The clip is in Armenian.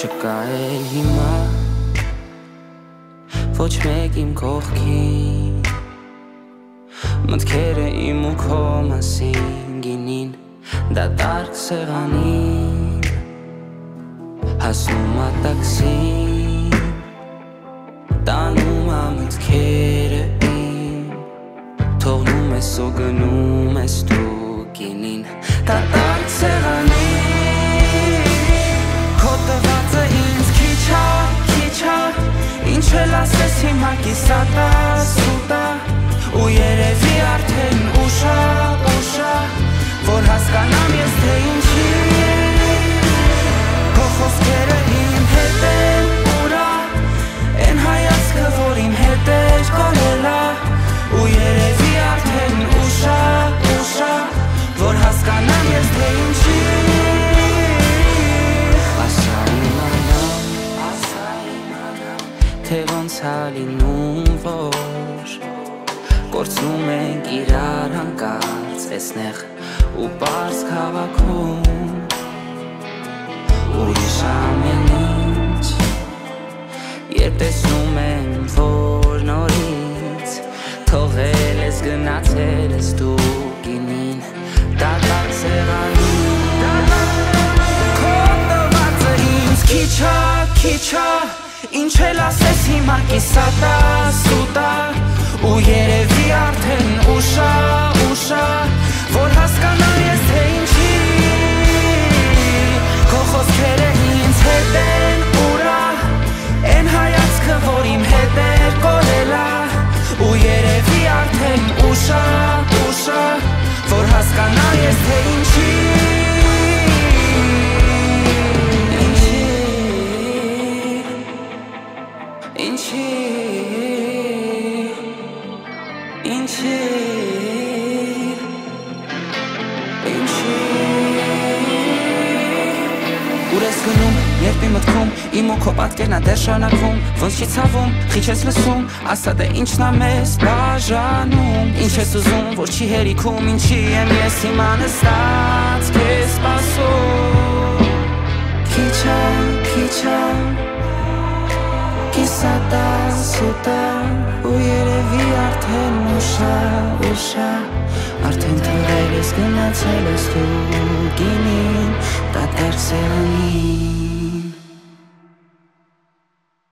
չկա էլ հիմա ոչ մեկ իմ կողքին մտքերը իմ ու քո մասին գինին դատարկ սեղանին հասնում ա տաքսին տանում ա մտքերը իմ թողնում ես ու գնում ես դու գինին դատարկ սեղանին քո տղածը ինձ քիչ ա ինչ էլ ասես հիմա կիսատա սուտա ու երևի արդեն ուշ ա որ հասկանամ ես թե ինչի քո խոսքերը իմ հետ են ուրա են հայացքը որ իմ հետ էր կորել ա ու երևի արդեն ուշ ա որ հասկանամ ես թե ինչի թե ոնց ա լինում որ կորցնում ենք իրար հանկարծ էսնեղ ու պարզ քաղաքում ուրիշ ամեն ինչ երբ տեսնում եմ որ նորից թողել ես գնացել ես դու գինին դատարկ սեղանին քո տղածը ինձ քիչ ա ինչ էլ ասես հիմա կիսատա սուտա ու երևի արդեն ուշ ա որ հասկանամ ես թե ինչի քո խոսքերը ինձ հետ են ուրա են հայացքը որ իմ հետ էր կորել ա ու երևի արդեն ուշ ա որ հասկանամ ես թե ինչի Ուր ես գնում, երբ իմ մտքում իմ ու քո պատկերն ա դեռ շարունակվում ոնց չի ցավում, քիչ ես լսում ասա դե ինչն ա մեզ բաժանում ինչ ես ուզում, որ չի հերիքում ինչի եմ ես հիմա նստած քեզ սպասում Քիչ ա կիսատա սուտա ու երևի արդեն ուշ ա արդեն թողել ես գնացել ես դու գինին դատարկ սեղանին